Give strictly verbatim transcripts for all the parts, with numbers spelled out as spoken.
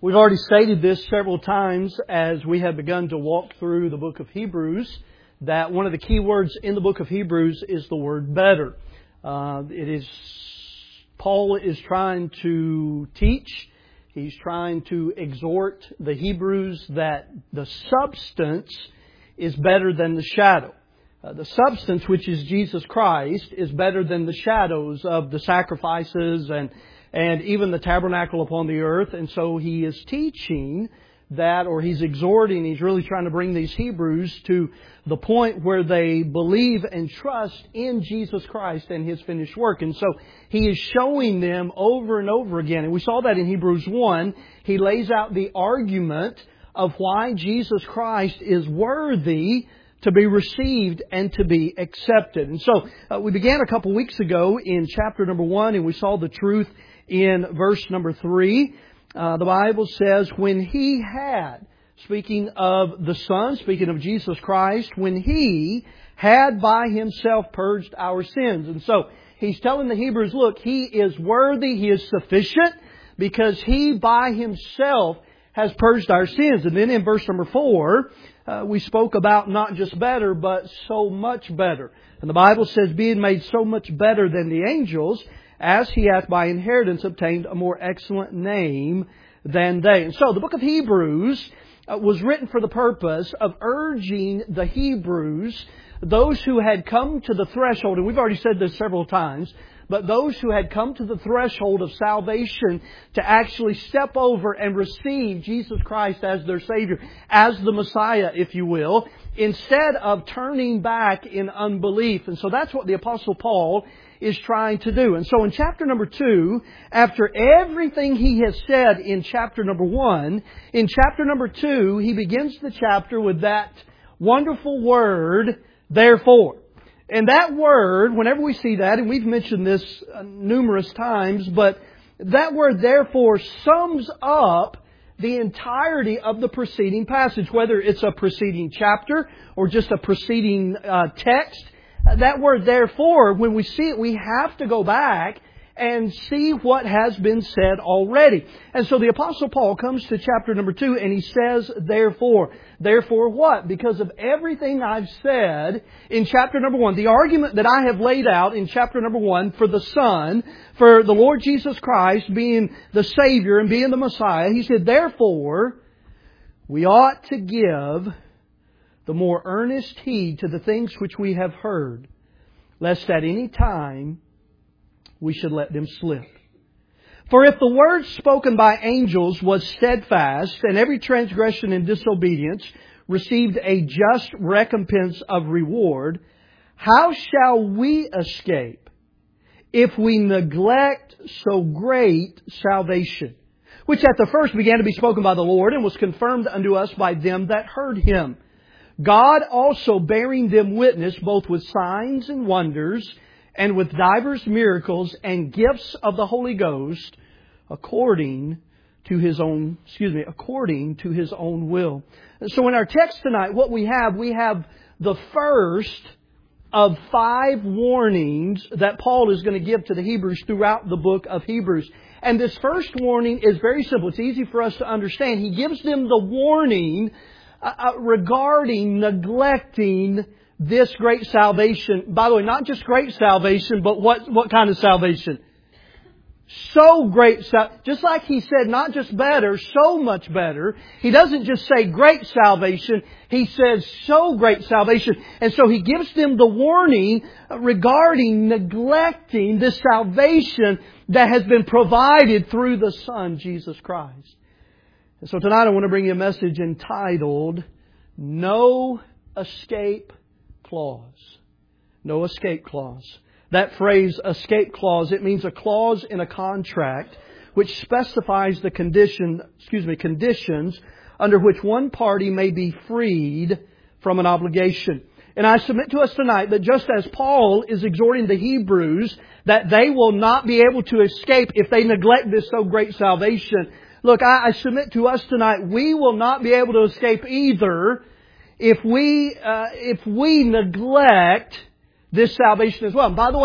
We've already stated this several times as we have begun to walk through the book of Hebrews, that one of the key words in the book of Hebrews is the word better. Uh, it is, Paul is trying to teach, he's trying to exhort the Hebrews that the substance is better than the shadow. Uh, the substance, which is Jesus Christ, is better than the shadows of the sacrifices and and even the tabernacle upon the earth. And so he is teaching that, or he's exhorting, he's really trying to bring these Hebrews to the point where they believe and trust in Jesus Christ and His finished work. And so he is showing them over and over again. And we saw that in Hebrews one. He lays out the argument of why Jesus Christ is worthy to be received and to be accepted. And so uh, we began a couple weeks ago in chapter number one, and we saw the truth in verse number three. Uh, the Bible says, when He had, speaking of the Son, speaking of Jesus Christ, when He had by Himself purged our sins. And so He's telling the Hebrews, look, He is worthy, He is sufficient, because He by Himself has purged our sins. And then in verse number four, uh, we spoke about not just better, but so much better. And the Bible says, being made so much better than the angels, as He hath by inheritance obtained a more excellent name than they. And so the book of Hebrews uh, was written for the purpose of urging the Hebrews, those who had come to the threshold, and we've already said this several times, but those who had come to the threshold of salvation to actually step over and receive Jesus Christ as their Savior, as the Messiah, if you will, instead of turning back in unbelief. And so that's what the Apostle Paul is trying to do. And so in chapter number two, after everything he has said in chapter number one, in chapter number two, he begins the chapter with that wonderful word, therefore. And that word, whenever we see that, and we've mentioned this numerous times, but that word therefore sums up the entirety of the preceding passage, whether it's a preceding chapter or just a preceding uh, text. That word therefore, when we see it, we have to go back and see what has been said already. And so the Apostle Paul comes to chapter number two and he says, therefore. Therefore what? Because of everything I've said in chapter number one, the argument that I have laid out in chapter number one for the Son, for the Lord Jesus Christ being the Savior and being the Messiah, he said, therefore, we ought to give the more earnest heed to the things which we have heard, lest at any time we should let them slip. For if the word spoken by angels was steadfast, and every transgression and disobedience received a just recompense of reward, how shall we escape if we neglect so great salvation, which at the first began to be spoken by the Lord, and was confirmed unto us by them that heard Him? God also bearing them witness both with signs and wonders, and with divers miracles and gifts of the Holy Ghost, according to His own, excuse me, according to His own will. So in our text tonight, what we have, we have the first of five warnings that Paul is going to give to the Hebrews throughout the book of Hebrews. And this first warning is very simple. It's easy for us to understand. He gives them the warning uh, regarding neglecting this great salvation. By the way, not just great salvation, but what, what kind of salvation? So great, just like he said, not just better, so much better. He doesn't just say great salvation. He says so great salvation. And so he gives them the warning regarding neglecting this salvation that has been provided through the Son, Jesus Christ. And so tonight I want to bring you a message entitled, No Escape Clause. No escape clause. That phrase, escape clause, it means a clause in a contract which specifies the condition, excuse me, conditions under which one party may be freed from an obligation. And I submit to us tonight that just as Paul is exhorting the Hebrews that they will not be able to escape if they neglect this so great salvation, look, I, I submit to us tonight, we will not be able to escape either if we uh, if we neglect this salvation as well. And by the way,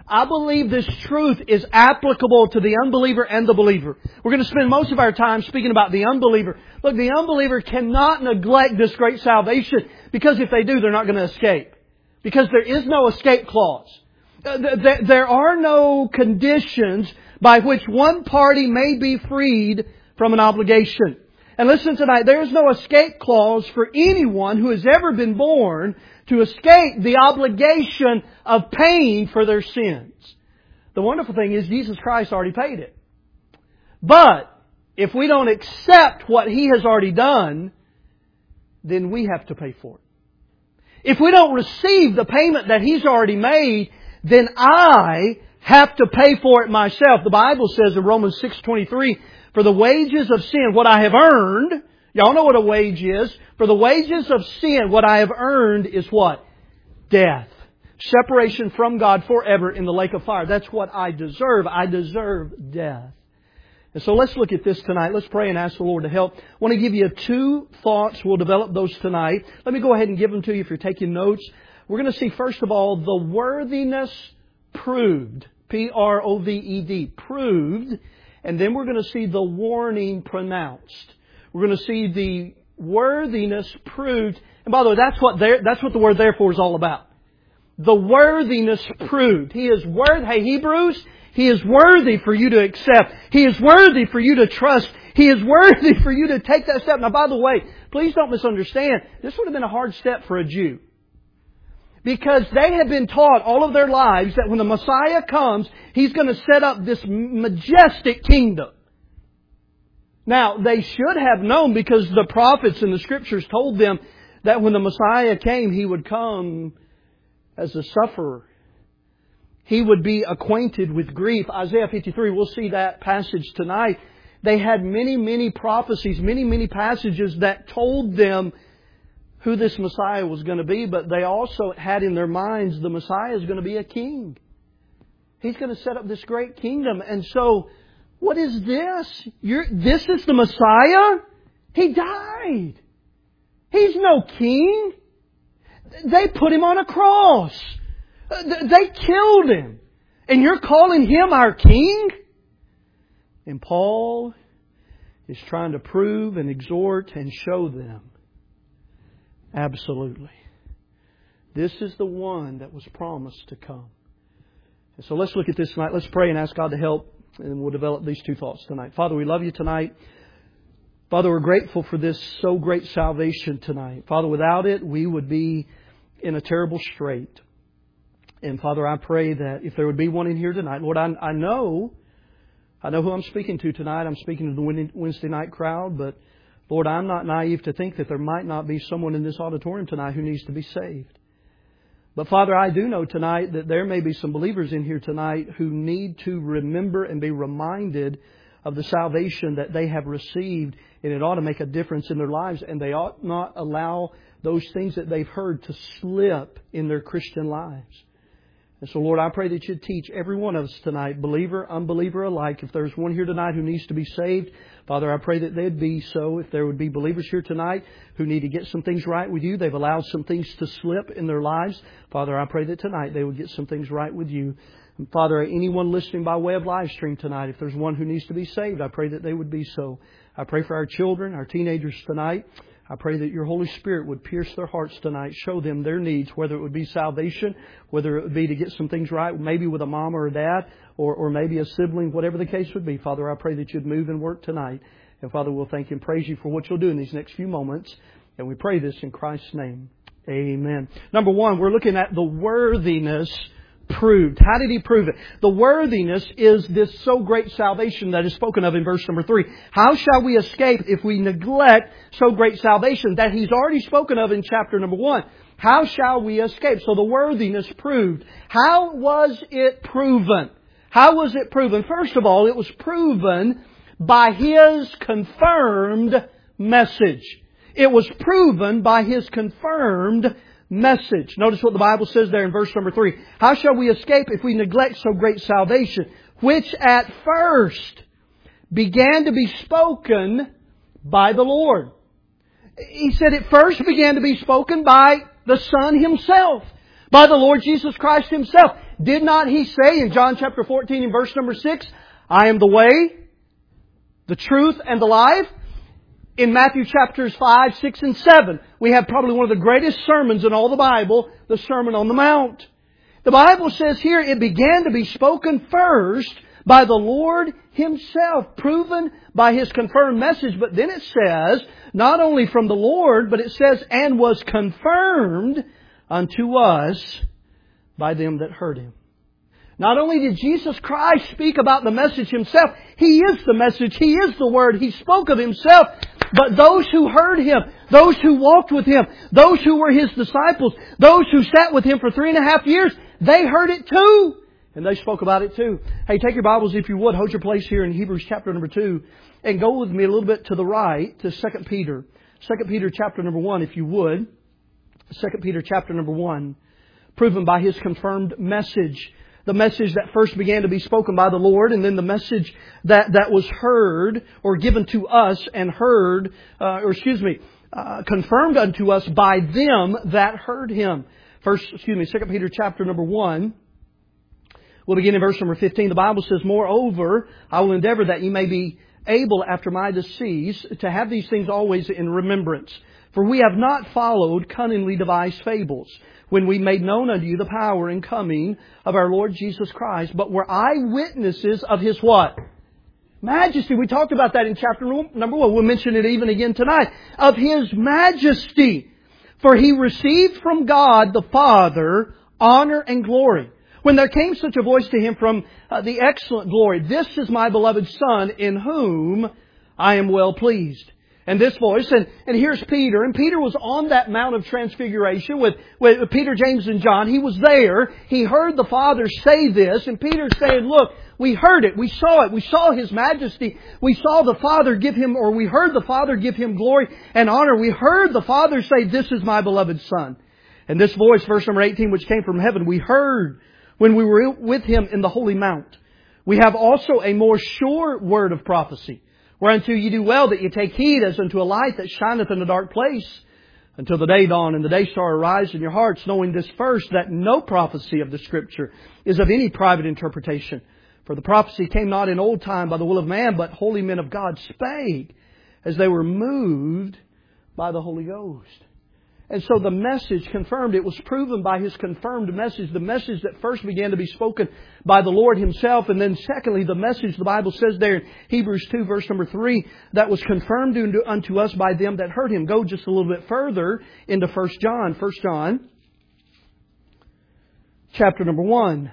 I believe this truth is applicable to the unbeliever and the believer. We're going to spend most of our time speaking about the unbeliever. Look, the unbeliever cannot neglect this great salvation, because if they do, they're not going to escape. Because there is no escape clause. There are no conditions by which one party may be freed from an obligation. And listen tonight, there is no escape clause for anyone who has ever been born to escape the obligation of paying for their sins. The wonderful thing is Jesus Christ already paid it. But if we don't accept what He has already done, then we have to pay for it. If we don't receive the payment that He's already made, then I have to pay for it myself. The Bible says in Romans six twenty-three, for the wages of sin, what I have earned, y'all know what a wage is. For the wages of sin, what I have earned is what? Death. Separation from God forever in the lake of fire. That's what I deserve. I deserve death. And so let's look at this tonight. Let's pray and ask the Lord to help. I want to give you two thoughts. We'll develop those tonight. Let me go ahead and give them to you if you're taking notes. We're going to see, first of all, the worthiness proved. P R O V E D. Proved. And then we're going to see the warning pronounced. We're going to see the worthiness proved. And by the way, that's what there, that's what the word therefore is all about. The worthiness proved. He is worthy. Hey, Hebrews, He is worthy for you to accept. He is worthy for you to trust. He is worthy for you to take that step. Now, by the way, please don't misunderstand. This would have been a hard step for a Jew. Because they had been taught all of their lives that when the Messiah comes, He's going to set up this majestic kingdom. Now, they should have known, because the prophets and the Scriptures told them that when the Messiah came, He would come as a sufferer. He would be acquainted with grief. Isaiah fifty-three, we'll see that passage tonight. They had many, many prophecies, many, many passages that told them who this Messiah was going to be, but they also had in their minds the Messiah is going to be a king. He's going to set up this great kingdom. And so, what is this? You're, this is the Messiah? He died. He's no king. They put Him on a cross. They killed Him. And you're calling Him our king? And Paul is trying to prove and exhort and show them, absolutely, this is the one that was promised to come. And so let's look at this tonight. Let's pray and ask God to help, and we'll develop these two thoughts tonight. Father, we love You tonight. Father, we're grateful for this so great salvation tonight. Father, without it, we would be in a terrible strait. And Father, I pray that if there would be one in here tonight, Lord, I, I know, I know who I'm speaking to tonight. I'm speaking to the Wednesday night crowd, but Lord, I'm not naive to think that there might not be someone in this auditorium tonight who needs to be saved. But Father, I do know tonight that there may be some believers in here tonight who need to remember and be reminded of the salvation that they have received, and it ought to make a difference in their lives, and they ought not allow those things that they've heard to slip in their Christian lives. And so, Lord, I pray that You'd teach every one of us tonight, believer, unbeliever alike. If there's one here tonight who needs to be saved, Father, I pray that they'd be so. If there would be believers here tonight who need to get some things right with You, they've allowed some things to slip in their lives, Father, I pray that tonight they would get some things right with You. And Father, anyone listening by way of live stream tonight, if there's one who needs to be saved, I pray that they would be so. I pray for our children, our teenagers tonight. I pray that Your Holy Spirit would pierce their hearts tonight, show them their needs, whether it would be salvation, whether it would be to get some things right, maybe with a mom or a dad, or, or maybe a sibling, whatever the case would be. Father, I pray that You'd move and work tonight. And Father, we'll thank You and praise You for what You'll do in these next few moments. And we pray this in Christ's name. Amen. Number one, we're looking at the worthiness proved. How did He prove it? The worthiness is this so great salvation that is spoken of in verse number three. How shall we escape if we neglect so great salvation that He's already spoken of in chapter number one? How shall we escape? So the worthiness proved. How was it proven? How was it proven? First of all, it was proven by His confirmed message. It was proven by His confirmed message. Notice what the Bible says there in verse number three. How shall we escape if we neglect so great salvation, which at first began to be spoken by the Lord? He said it first began to be spoken by the Son Himself, by the Lord Jesus Christ Himself. Did not He say in John chapter fourteen and verse number six, I am the way, the truth, and the life? In Matthew chapters five, six, and seven, we have probably one of the greatest sermons in all the Bible, the Sermon on the Mount. The Bible says here, it began to be spoken first by the Lord Himself, proven by His confirmed message. But then it says, not only from the Lord, but it says, and was confirmed unto us by them that heard Him. Not only did Jesus Christ speak about the message Himself, He is the message, He is the Word, He spoke of Himself, but those who heard Him, those who walked with Him, those who were His disciples, those who sat with Him for three and a half years, they heard it too. And they spoke about it too. Hey, take your Bibles if you would, hold your place here in Hebrews chapter number two, and go with me a little bit to the right to Second Peter. Second Peter chapter number one, if you would. Second Peter chapter number one, proven by His confirmed message. The message that first began to be spoken by the Lord, and then the message that, that was heard or given to us and heard, uh, or excuse me, uh, confirmed unto us by them that heard Him. First, excuse me, Second Peter chapter number one. We'll begin in verse number fifteen. The Bible says, Moreover, I will endeavor that ye may be able after my decease to have these things always in remembrance. For we have not followed cunningly devised fables, when we made known unto you the power and coming of our Lord Jesus Christ, but were eyewitnesses of His what? Majesty. We talked about that in chapter number one. We'll mention it even again tonight. Of His majesty. For He received from God the Father honor and glory. When there came such a voice to Him from uh, the excellent glory, This is my beloved Son, in whom I am well pleased. And this voice, and, and here's Peter, and Peter was on that Mount of Transfiguration with, with Peter, James, and John. He was there. He heard the Father say this, and Peter's saying, look, we heard it, we saw it, we saw His majesty, we saw the Father give Him, or we heard the Father give Him glory and honor. We heard the Father say, This is my beloved Son. And this voice, verse number eighteen, which came from heaven, we heard when we were with Him in the holy mount. We have also a more sure word of prophecy, whereunto ye do well that ye take heed as unto a light that shineth in a dark place, until the day dawn and the day star arise in your hearts, knowing this first, that no prophecy of the Scripture is of any private interpretation. For the prophecy came not in old time by the will of man, but holy men of God spake, as they were moved by the Holy Ghost. And so the message confirmed, it was proven by His confirmed message, the message that first began to be spoken by the Lord Himself. And then secondly, the message, the Bible says there in Hebrews two, verse number three, that was confirmed unto us by them that heard Him. Go just a little bit further into First John. First John, chapter number one.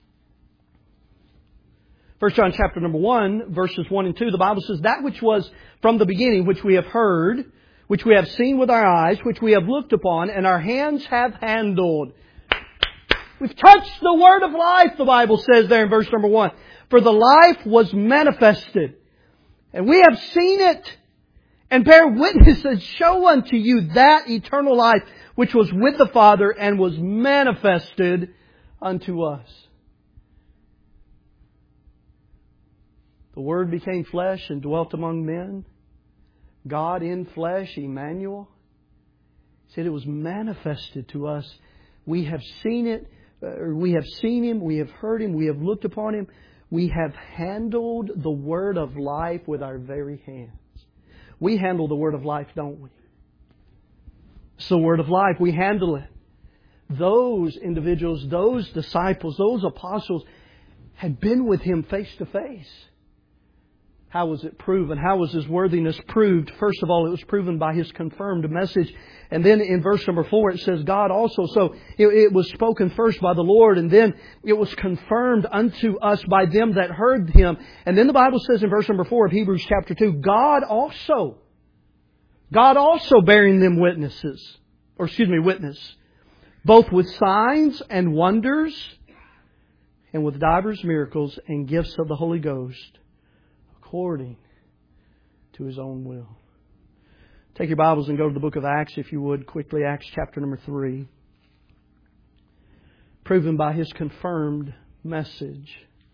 First John chapter number one, verses one and two, the Bible says, That which was from the beginning, which we have heard, which we have seen with our eyes, which we have looked upon, and our hands have handled. We've touched the word of life, the Bible says there in verse number one. For the life was manifested, and we have seen it, and bear witness and show unto you that eternal life which was with the Father and was manifested unto us. The Word became flesh and dwelt among men. God in flesh, Emmanuel. He said it was manifested to us. We have seen it. Uh, we have seen Him. We have heard Him. We have looked upon Him. We have handled the Word of life with our very hands. We handle the Word of life, don't we? It's the Word of life. We handle it. Those individuals, those disciples, those apostles had been with Him face to face. How was it proven? How was His worthiness proved? First of all, it was proven by His confirmed message. And then in verse number four, it says God also. So it, it was spoken first by the Lord, and then it was confirmed unto us by them that heard Him. And then the Bible says in verse number four of Hebrews chapter two, God also, God also bearing them witnesses, or excuse me, witness, both with signs and wonders, and with divers miracles and gifts of the Holy Ghost, according to His own will. Take your Bibles and go to the book of Acts, if you would, quickly. Acts chapter number three. Proven by His confirmed message.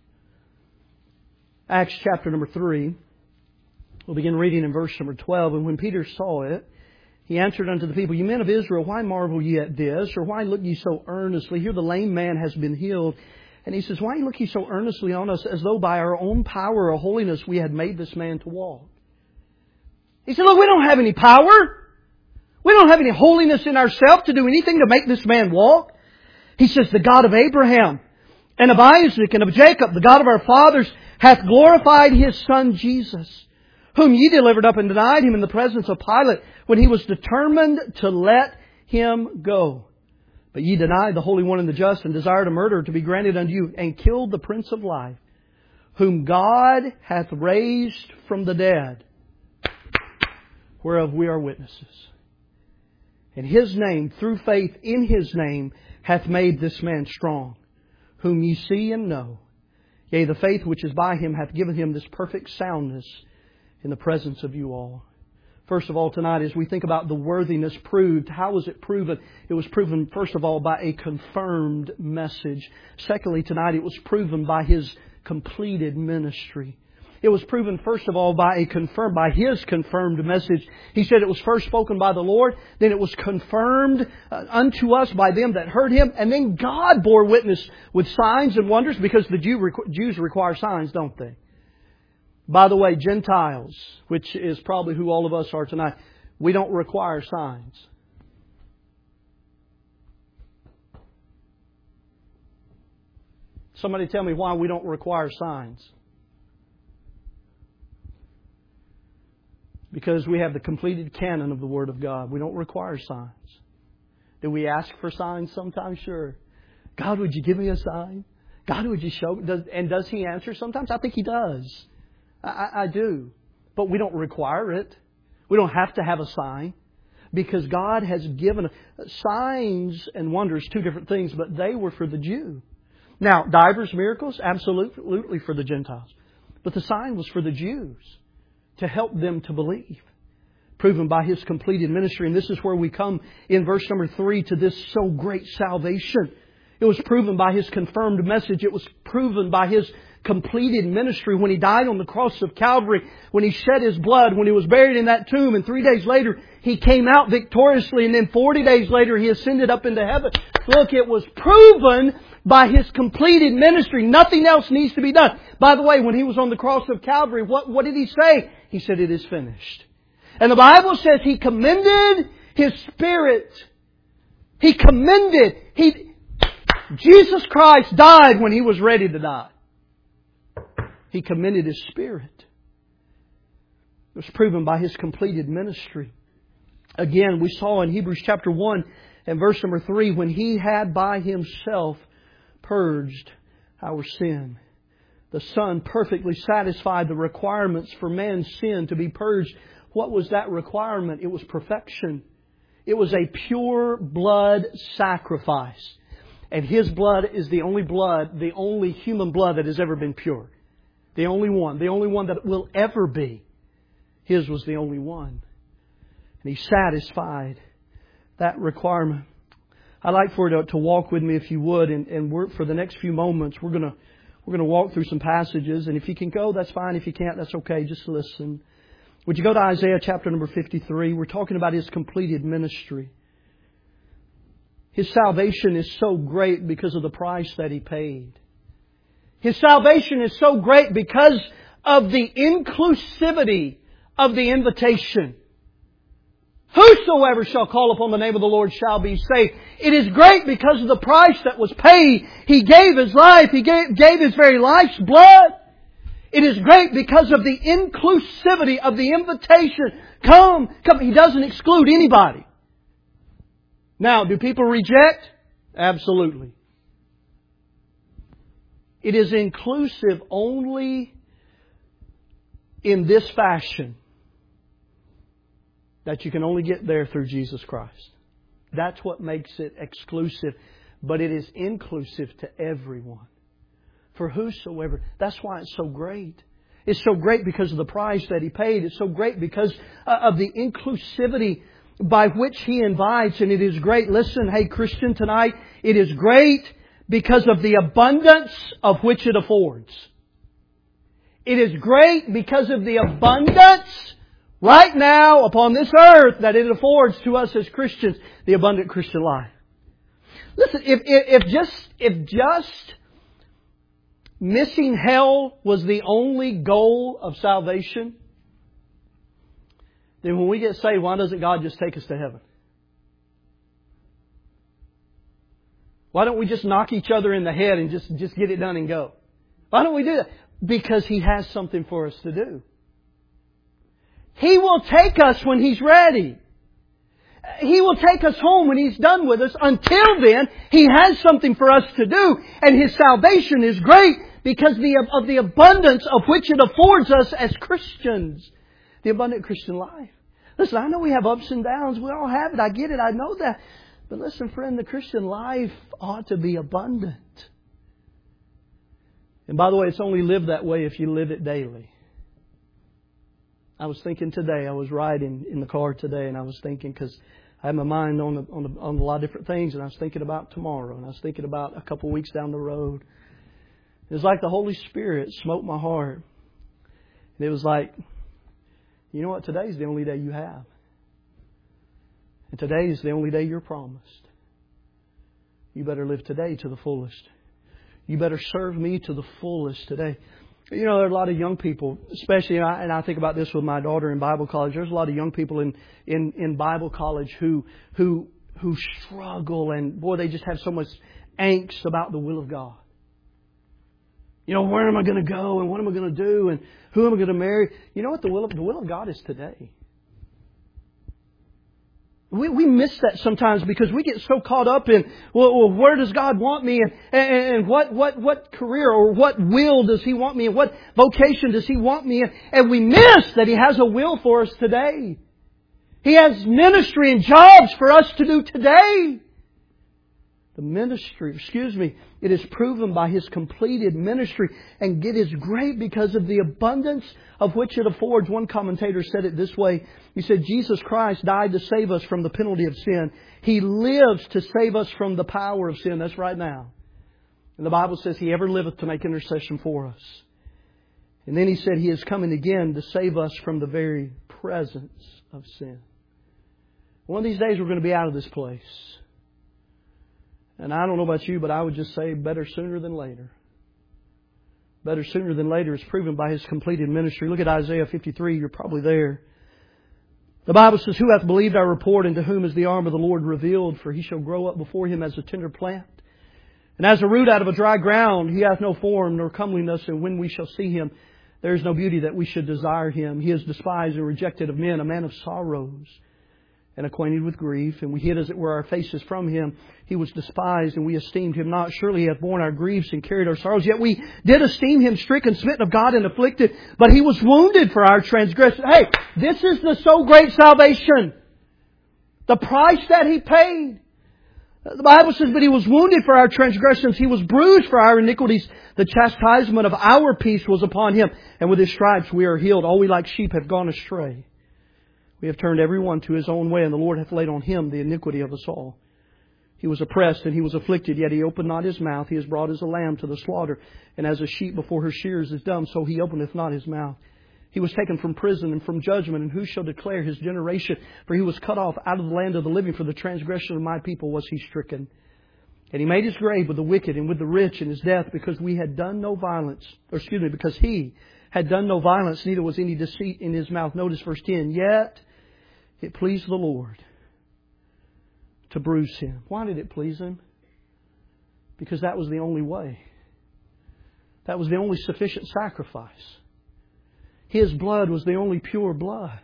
Acts chapter number three. We'll begin reading in verse number twelve. And when Peter saw it, He answered unto the people, Ye men of Israel, why marvel ye at this? Or why look ye so earnestly? Here the lame man has been healed. And He says, Why look ye so earnestly on us, as though by our own power or holiness we had made this man to walk? He said, Look, we don't have any power. We don't have any holiness in ourselves to do anything to make this man walk. He says, The God of Abraham and of Isaac and of Jacob, the God of our fathers, hath glorified His Son Jesus, whom ye delivered up and denied Him in the presence of Pilate, when he was determined to let Him go. But ye denied the Holy One and the Just, and desired a murder to be granted unto you, and killed the Prince of Life, whom God hath raised from the dead, whereof we are witnesses. And His name, through faith in His name, hath made this man strong, whom ye see and know. Yea, the faith which is by Him hath given Him this perfect soundness in the presence of you all. First of all, tonight, as we think about the worthiness proved, how was it proven? It was proven, first of all, by a confirmed message. Secondly, tonight, it was proven by His completed ministry. It was proven, first of all, by a confirmed, by His confirmed message. He said it was first spoken by the Lord, then it was confirmed uh, unto us by them that heard Him, and then God bore witness with signs and wonders, because the Jew, Jews require signs, don't they? By the way, Gentiles, which is probably who all of us are tonight, we don't require signs. Somebody tell me why we don't require signs. Because we have the completed canon of the Word of God. We don't require signs. Do we ask for signs sometimes? Sure. God, would you give me a sign? God, would you show me? Does, and does He answer sometimes? I think He does. I, I do. But we don't require it. We don't have to have a sign. Because God has given signs and wonders, two different things, but they were for the Jew. Now, divers miracles, absolutely for the Gentiles. But the sign was for the Jews, to help them to believe. Proven by His completed ministry. And this is where we come in verse number three to this so great salvation. It was proven by His confirmed message. It was proven by His completed ministry when He died on the cross of Calvary, when He shed His blood, when He was buried in that tomb, and three days later He came out victoriously, and then forty days later He ascended up into heaven. Look, it was proven by His completed ministry. Nothing else needs to be done. By the way, when He was on the cross of Calvary, what, what did He say? He said, it is finished. And the Bible says He commended His Spirit. He commended. He, Jesus Christ died when He was ready to die. He commended His Spirit. It was proven by His completed ministry. Again, we saw in Hebrews chapter one and verse number three, when He had by Himself purged our sin. The Son perfectly satisfied the requirements for man's sin to be purged. What was that requirement? It was perfection. It was a pure blood sacrifice. And His blood is the only blood, the only human blood that has ever been pure. The only one. The only one that will ever be. His was the only one. And He satisfied that requirement. I'd like for you to, to walk with me, if you would, and, and we're, for the next few moments, we're going to we're going to walk through some passages. And if you can go, that's fine. If you can't, that's okay. Just listen. Would you go to Isaiah chapter number fifty-three? We're talking about His completed ministry. His salvation is so great because of the price that He paid. His salvation is so great because of the inclusivity of the invitation. Whosoever shall call upon the name of the Lord shall be saved. It is great because of the price that was paid. He gave His life. He gave, gave His very life's blood. It is great because of the inclusivity of the invitation. Come, come. He doesn't exclude anybody. Now, do people reject? Absolutely. It is inclusive only in this fashion, that you can only get there through Jesus Christ. That's what makes it exclusive. But it is inclusive to everyone. For whosoever. That's why it's so great. It's so great because of the price that He paid. It's so great because of the inclusivity by which He invites. And it is great. Listen, hey Christian, tonight, it is great because of the abundance of which it affords. It is great because of the abundance right now upon this earth that it affords to us as Christians, the abundant Christian life. Listen, if, if, if just, if just missing hell was the only goal of salvation, then when we get saved, why doesn't God just take us to heaven? Why don't we just knock each other in the head and just, just get it done and go? Why don't we do that? Because He has something for us to do. He will take us when He's ready. He will take us home when He's done with us. Until then, He has something for us to do. And His salvation is great because of the abundance of which it affords us as Christians. The abundant Christian life. Listen, I know we have ups and downs. We all have it. I get it. I know that. But listen, friend, the Christian life ought to be abundant. And by the way, it's only lived that way if you live it daily. I was thinking today, I was riding in the car today, and I was thinking, because I had my mind on a, on, a, on a lot of different things, and I was thinking about tomorrow, and I was thinking about a couple of weeks down the road. It was like the Holy Spirit smote my heart. And it was like, you know what? Today's the only day you have. And today is the only day you're promised. You better live today to the fullest. You better serve me to the fullest today. You know, there are a lot of young people, especially, and I, and I think about this with my daughter in Bible college. There's a lot of young people in, in, in Bible college who, who, who struggle, and boy, they just have so much angst about the will of God. You know, where am I going to go, and what am I going to do, and who am I going to marry? You know what the will of, the will of God is today. We we miss that sometimes because we get so caught up in, well, well where does God want me? And, and, and what, what, what career or what will does He want me in? What vocation does He want me in? And we miss that He has a will for us today. He has ministry and jobs for us to do today. The ministry, excuse me, it is proven by His completed ministry. And it is great because of the abundance of which it affords. One commentator said it this way. He said, Jesus Christ died to save us from the penalty of sin. He lives to save us from the power of sin. That's right now. And the Bible says He ever liveth to make intercession for us. And then He said He is coming again to save us from the very presence of sin. One of these days we're going to be out of this place. And I don't know about you, but I would just say better sooner than later. Better sooner than later is proven by His completed ministry. Look at Isaiah fifty-three. You're probably there. The Bible says, Who hath believed our report, and to whom is the arm of the Lord revealed? For He shall grow up before Him as a tender plant, and as a root out of a dry ground. He hath no form nor comeliness, and when we shall see Him, there is no beauty that we should desire Him. He is despised and rejected of men, a man of sorrows, and acquainted with grief, and we hid as it were our faces from Him. He was despised, and we esteemed Him not. Surely He hath borne our griefs and carried our sorrows. Yet we did esteem Him stricken, smitten of God, and afflicted. But He was wounded for our transgressions. Hey, this is the so great salvation. The price that He paid. The Bible says, but He was wounded for our transgressions. He was bruised for our iniquities. The chastisement of our peace was upon Him. And with His stripes we are healed. All we like sheep have gone astray. We have turned every one to his own way, and the Lord hath laid on Him the iniquity of us all. He was oppressed and He was afflicted, yet He opened not His mouth. He is brought as a lamb to the slaughter, and as a sheep before her shearers is dumb, so He openeth not His mouth. He was taken from prison and from judgment, and who shall declare His generation? For He was cut off out of the land of the living. For the transgression of my people was He stricken. And He made His grave with the wicked and with the rich in His death, because we had done no violence. Or excuse me, because He had done no violence, neither was any deceit in His mouth. Notice verse ten. Yet it pleased the Lord to bruise Him. Why did it please Him? Because that was the only way. That was the only sufficient sacrifice. His blood was the only pure blood.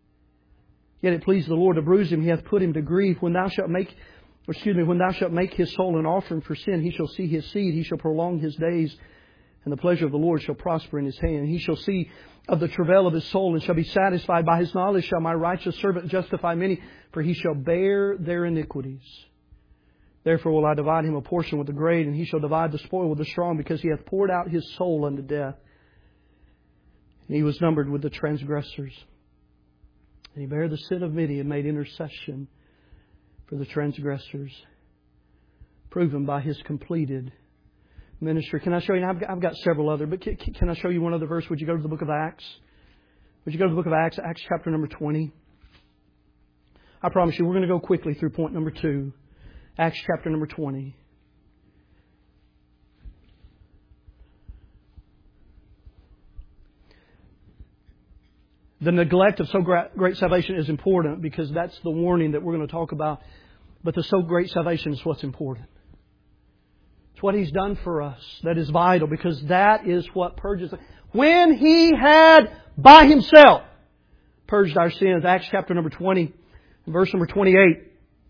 Yet it pleased the Lord to bruise Him. He hath put Him to grief. When thou shalt make, or excuse me, when thou shalt make His soul an offering for sin, He shall see His seed. He shall prolong His days, and the pleasure of the Lord shall prosper in His hand. He shall see of the travail of His soul, and shall be satisfied. By His knowledge shall my righteous servant justify many, for he shall bear their iniquities. Therefore will I divide him a portion with the great, and he shall divide the spoil with the strong, because he hath poured out his soul unto death. And he was numbered with the transgressors. And He bare the sin of many, and made intercession for the transgressors, proven by His completed ministry. Can I show you? I've got, I've got several other, but can, can I show you one other verse? Would you go to the book of Acts? Would you go to the book of Acts, Acts chapter number twenty? I promise you, we're going to go quickly through point number two. Acts chapter number twenty. The neglect of so great salvation is important because that's the warning that we're going to talk about. But the so great salvation is what's important. It's what He's done for us that is vital because that is what purges us. When He had by Himself purged our sins. Acts chapter number twenty, verse number twenty-eight.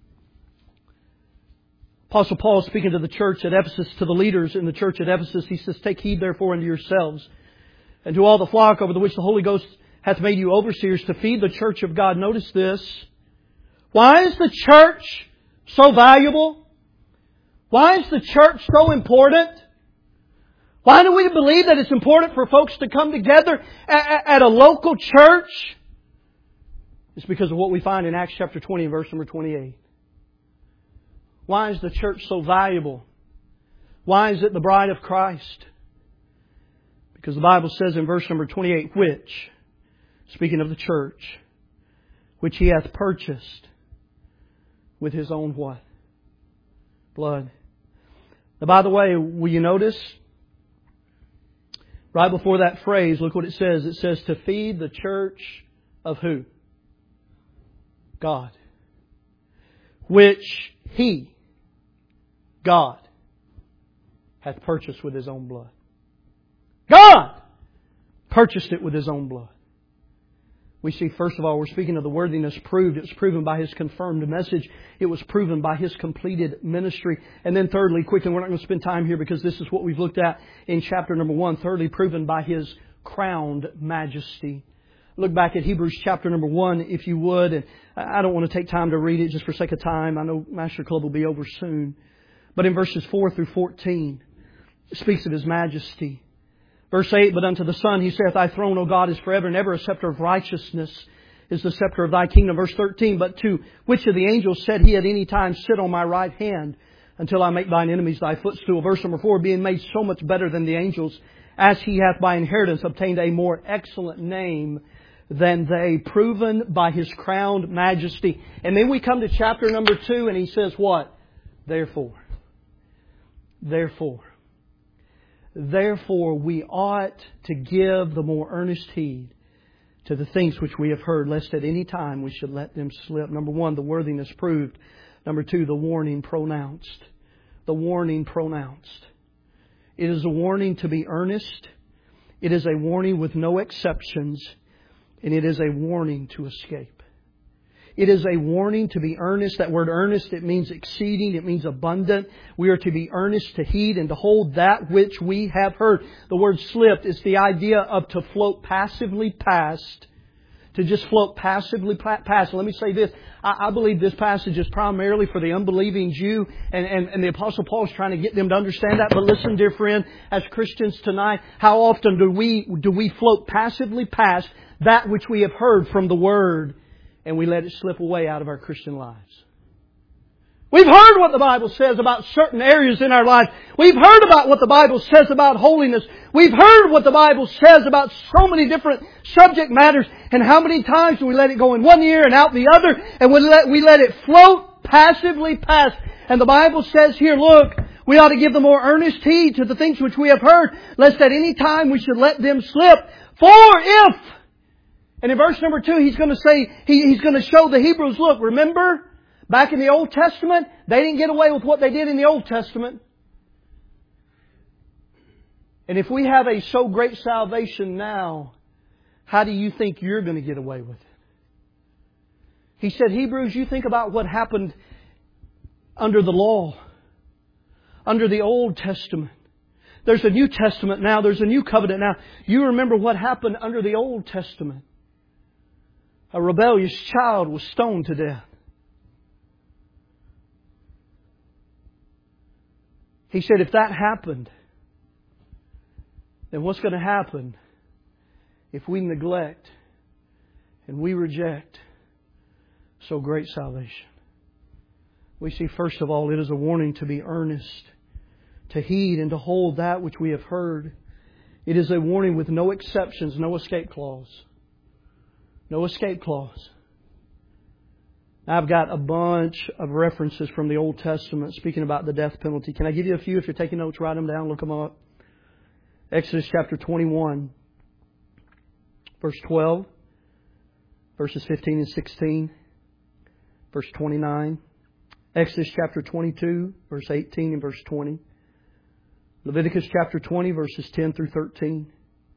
Apostle Paul speaking to the church at Ephesus, to the leaders in the church at Ephesus, he says, "Take heed therefore unto yourselves and to all the flock over the which the Holy Ghost hath made you overseers to feed the church of God." Notice this. Why is the church so valuable? Why is the church so important? Why do we believe that it's important for folks to come together at, at a local church? It's because of what we find in Acts chapter twenty, verse number twenty-eight. Why is the church so valuable? Why is it the bride of Christ? Because the Bible says in verse number twenty-eight, which, speaking of the church, which He hath purchased with His own what? Blood. Now, by the way, will you notice? Right before that phrase, look what it says. It says to feed the church of who? God. Which He, God, hath purchased with His own blood. God purchased it with His own blood. We see, first of all, we're speaking of the worthiness proved. It was proven by His confirmed message. It was proven by His completed ministry. And then thirdly, quickly, we're not going to spend time here because this is what we've looked at in chapter number one. Thirdly, proven by His crowned majesty. Look back at Hebrews chapter number one, if you would. And I don't want to take time to read it just for sake of time. I know Master Club will be over soon. But in verses four through fourteen, it speaks of His majesty. Verse eight, but unto the Son He saith, Thy throne, O God, is forever and ever. A scepter of righteousness is the scepter of Thy kingdom. Verse thirteen, but to which of the angels said He at any time, Sit on my right hand until I make Thine enemies Thy footstool. Verse number four, being made so much better than the angels, as He hath by inheritance obtained a more excellent name than they, proven by His crowned majesty. And then we come to chapter number two and He says what? Therefore. Therefore. Therefore, we ought to give the more earnest heed to the things which we have heard, lest at any time we should let them slip. Number one, the worthiness proved. Number two, the warning pronounced. The warning pronounced. It is a warning to be earnest. It is a warning with no exceptions. And it is a warning to escape. It is a warning to be earnest. That word earnest, it means exceeding. It means abundant. We are to be earnest to heed and to hold that which we have heard. The word slipped is the idea of to float passively past. To just float passively past. Let me say this. I, I believe this passage is primarily for the unbelieving Jew. And, and, and the Apostle Paul is trying to get them to understand that. But listen, dear friend, as Christians tonight, how often do we, do we float passively past that which we have heard from the Word, and we let it slip away out of our Christian lives? We've heard what the Bible says about certain areas in our life. We've heard about what the Bible says about holiness. We've heard what the Bible says about so many different subject matters. And how many times do we let it go in one ear and out the other, and we let, we let it float passively past? And the Bible says here, look, we ought to give the more earnest heed to the things which we have heard, lest at any time we should let them slip. For if... And in verse number two, he's going to say, he, he's going to show the Hebrews, look, remember, back in the Old Testament, they didn't get away with what they did in the Old Testament. And if we have a so great salvation now, how do you think you're going to get away with it? He said, Hebrews, you think about what happened under the law, under the Old Testament. There's a New Testament now. There's a new covenant now. You remember what happened under the Old Testament. A rebellious child was stoned to death. He said, if that happened, then what's going to happen if we neglect and we reject so great salvation? We see, first of all, it is a warning to be earnest, to heed and to hold that which we have heard. It is a warning with no exceptions, no escape clause. No escape clause. I've got a bunch of references from the Old Testament speaking about the death penalty. Can I give you a few? If you're taking notes, write them down, look them up. Exodus chapter twenty-one, verse twelve, verses fifteen and sixteen, verse twenty-nine. Exodus chapter twenty-two, verse eighteen and verse twenty. Leviticus chapter twenty, verses ten through thirteen.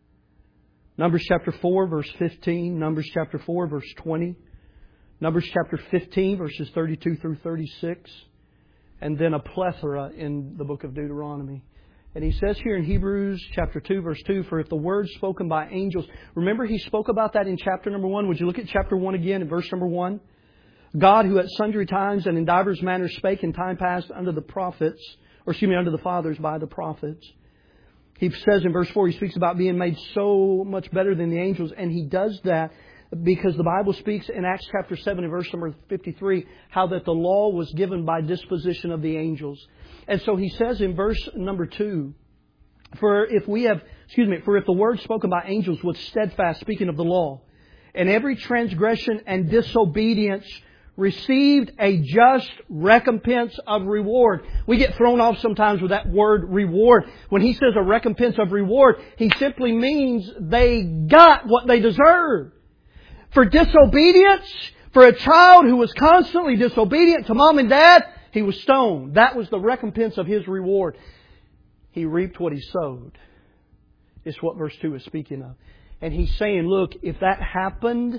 Numbers chapter four, verse fifteen. Numbers chapter four, verse twenty. Numbers chapter fifteen, verses thirty-two through thirty-six. And then a plethora in the book of Deuteronomy. And he says here in Hebrews chapter two, verse two, for if the word spoken by angels... Remember he spoke about that in chapter number one. Would you look at chapter one again in verse number one? God, who at sundry times and in divers manners spake in time past unto the prophets, or excuse me, unto the fathers by the prophets. He says in verse four, he speaks about being made so much better than the angels. And he does that because the Bible speaks in Acts chapter seven and verse number fifty-three, how that the law was given by disposition of the angels. And so he says in verse number two, for if we have, excuse me, for if the word spoken by angels was steadfast, speaking of the law, and every transgression and disobedience received a just recompense of reward. We get thrown off sometimes with that word reward. When he says a recompense of reward, he simply means they got what they deserved. For disobedience, for a child who was constantly disobedient to mom and dad, he was stoned. That was the recompense of his reward. He reaped what he sowed. It's what verse two is speaking of. And he's saying, look, if that happened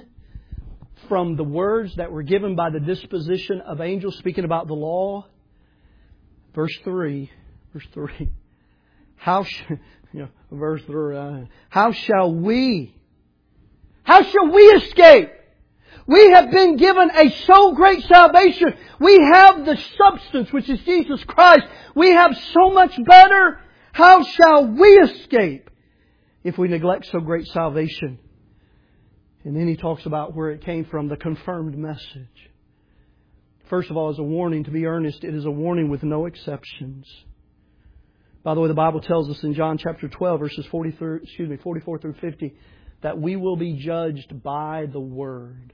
from the words that were given by the disposition of angels, speaking about the law, verse three, verse three, how sh- you know, verse three, uh, how shall we, how shall we escape? We have been given a so great salvation. We have the substance, which is Jesus Christ. We have so much better. How shall we escape if we neglect so great salvation? And then he talks about where it came from, the confirmed message. First of all, as a warning to be earnest, it is a warning with no exceptions. By the way, the Bible tells us in John chapter twelve, verses forty through, excuse me, forty-four through fifty, that we will be judged by the Word.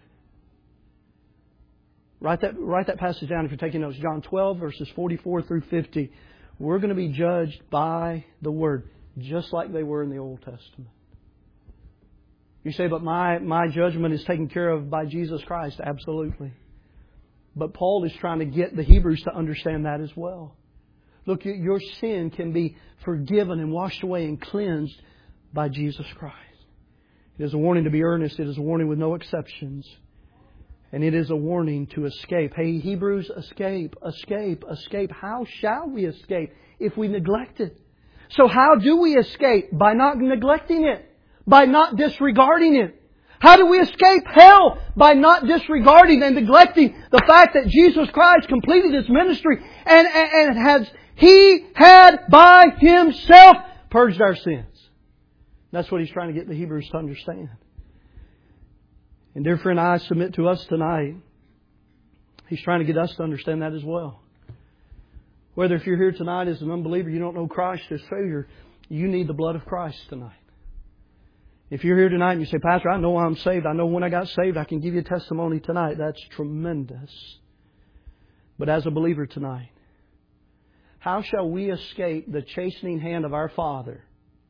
Write that, write that passage down if you're taking notes. John twelve, verses forty-four through fifty. We're going to be judged by the Word, just like they were in the Old Testament. You say, but my, my judgment is taken care of by Jesus Christ. Absolutely. But Paul is trying to get the Hebrews to understand that as well. Look, your sin can be forgiven and washed away and cleansed by Jesus Christ. It is a warning to be earnest. It is a warning with no exceptions. And it is a warning to escape. Hey, Hebrews, escape, escape, escape. How shall we escape if we neglect it? So how do we escape? By not neglecting it. By not disregarding it. How do we escape hell? By not disregarding and neglecting the fact that Jesus Christ completed His ministry and, and, and has, He had by Himself purged our sins. That's what He's trying to get the Hebrews to understand. And dear friend, I submit to us tonight, He's trying to get us to understand that as well. Whether if you're here tonight as an unbeliever, you don't know Christ as Savior, you need the blood of Christ tonight. If you're here tonight and you say, Pastor, I know I'm saved. I know when I got saved, I can give you a testimony tonight. That's tremendous. But as a believer tonight, how shall we escape the chastening hand of our Father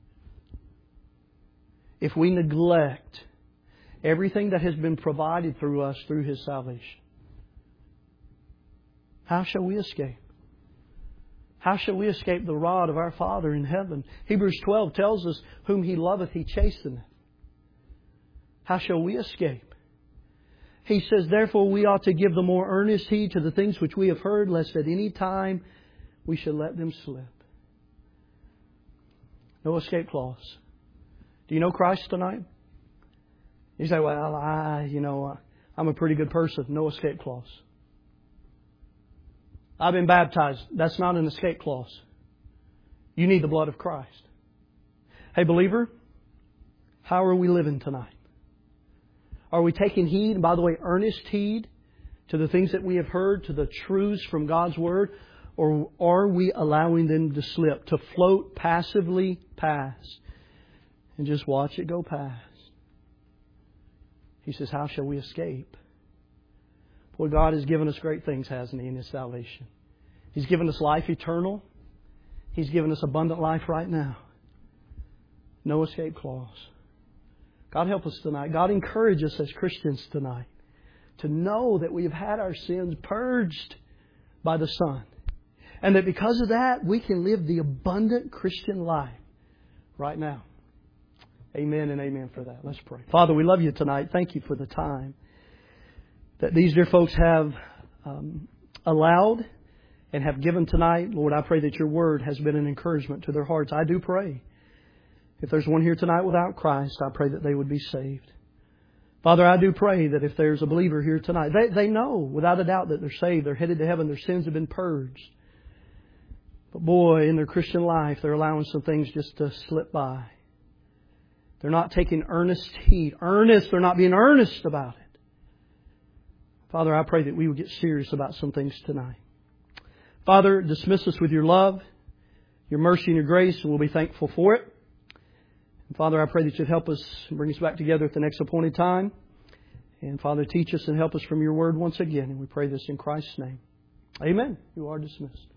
if we neglect everything that has been provided through us through His salvation? How shall we escape? How shall we escape the rod of our Father in heaven? Hebrews twelve tells us, whom He loveth, He chasteneth. How shall we escape? He says, therefore we ought to give the more earnest heed to the things which we have heard, lest at any time we should let them slip. No escape clause. Do you know Christ tonight? You say, well, I, you know, I'm a pretty good person. No escape clause. I've been baptized. That's not an escape clause. You need the blood of Christ. Hey, believer, how are we living tonight? Are we taking heed, and by the way, earnest heed to the things that we have heard, to the truths from God's Word? Or are we allowing them to slip, to float passively past and just watch it go past? He says, how shall we escape? Boy, God has given us great things, hasn't He, in His salvation. He's given us life eternal. He's given us abundant life right now. No escape clause. God help us tonight. God encourage us as Christians tonight to know that we have had our sins purged by the Son. And that because of that, we can live the abundant Christian life right now. Amen and amen for that. Let's pray. Father, we love You tonight. Thank You for the time that these dear folks have um, allowed and have given tonight. Lord, I pray that Your Word has been an encouragement to their hearts. I do pray. If there's one here tonight without Christ, I pray that they would be saved. Father, I do pray that if there's a believer here tonight, they, they know without a doubt that they're saved, they're headed to heaven, their sins have been purged. But boy, in their Christian life, they're allowing some things just to slip by. They're not taking earnest heed. Earnest, they're not being earnest about it. Father, I pray that we would get serious about some things tonight. Father, dismiss us with Your love, Your mercy and Your grace, and we'll be thankful for it. And Father, I pray that You'd help us and bring us back together at the next appointed time. And Father, teach us and help us from Your Word once again. And we pray this in Christ's name. Amen. You are dismissed.